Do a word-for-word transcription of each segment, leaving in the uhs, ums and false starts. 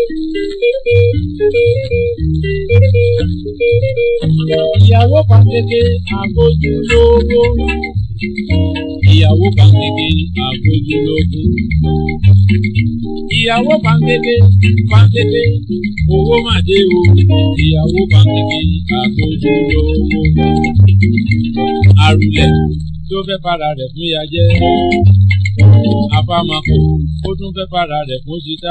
Ìyàwó pàǹkẹ́kẹ́ àgbójúlówó. Ìyàwó pàǹkẹ́kẹ́ àgbójúlówó. Ìyàwó pàǹkẹ́kẹ́ pàǹkẹ́kẹ́ owó màdé o. Ìyàwó pàǹkẹ́kẹ́ àgbójúlówó. Àrùlẹ̀ tó fẹ́ para rẹ̀ fún ya jẹ́. Àbámakò ó tún fẹ́ para rẹ̀ fún ṣíṣá.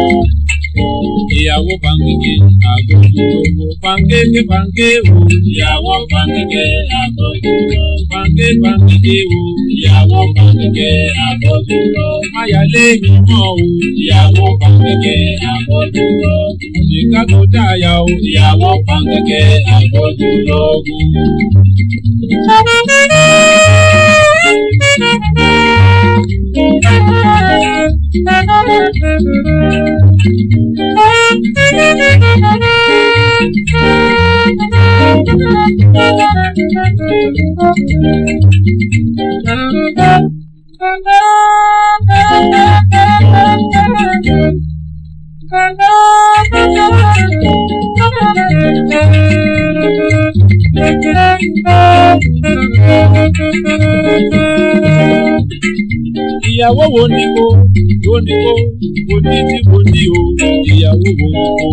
Ìyàwó pàǹkẹ́kẹ́ àgbójúlówó. Pàǹkẹ́kẹ́ pàǹkẹ́ o. Ìyàwó pàǹkẹ́kẹ́ àgbójúlówó. Pàǹkẹ́ pàǹkẹ́ o. Ìyàwó pàǹkẹ́kẹ́ àgbójúlówó. Máyàlé mi mọ́ o. Ìyàwó pàǹkẹ́kẹ́ àgbójúlówó. Òṣìkà tó dáyà o. Ìyàwó pàǹkẹ́kẹ́ àgbójúlówó. Ìyàwó wo ni kó, wo ni kó, wo ni tí wo ni o, ìyàwó wo ni kó.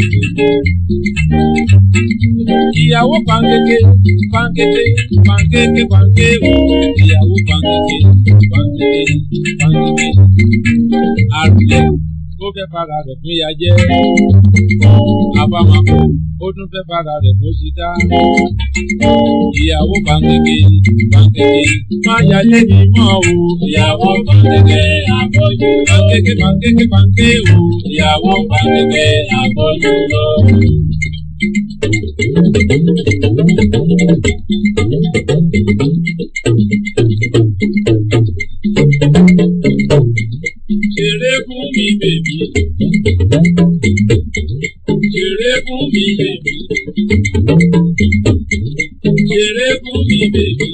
Ìyàwó pàǹkẹ́kẹ́, pàǹkẹ́kẹ́, pàǹkẹ́kẹ́, pàǹkẹ́ o, ìyàwó pàǹkẹ́kẹ́, pàǹkẹ́kẹ́, pàǹkẹ́kẹ́. Àrùlẹ̀ ó fẹ́ para rẹ̀ fún ya jẹ́. Àbámakò ó tún fẹ́ para rẹ̀ fún ṣíṣá. Ìyàwó pàǹkẹ́kẹ́, pàǹkẹ́kẹ́, máyàlé mi mọ́ o. Ìyàwó pàǹkẹ́kẹ́ àgbójú. Pàǹkẹ́kẹ́ pàǹkẹ́kẹ́ pàǹkẹ́ o. Ìyàwó pàǹkẹ́kẹ́ àgbójú lọ. Ṣeré fún mi bèbí. Ṣeré fún mi bèbí. Ṣeré fún mi bèbí.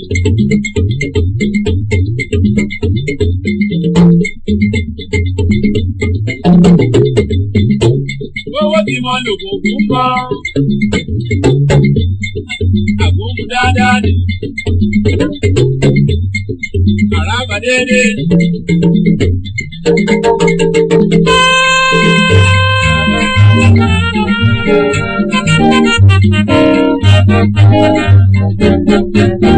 Owó tí mo lò kò kún kọ́. Àgùnmu dáadáa ni. Àràbà dédé. Thank you.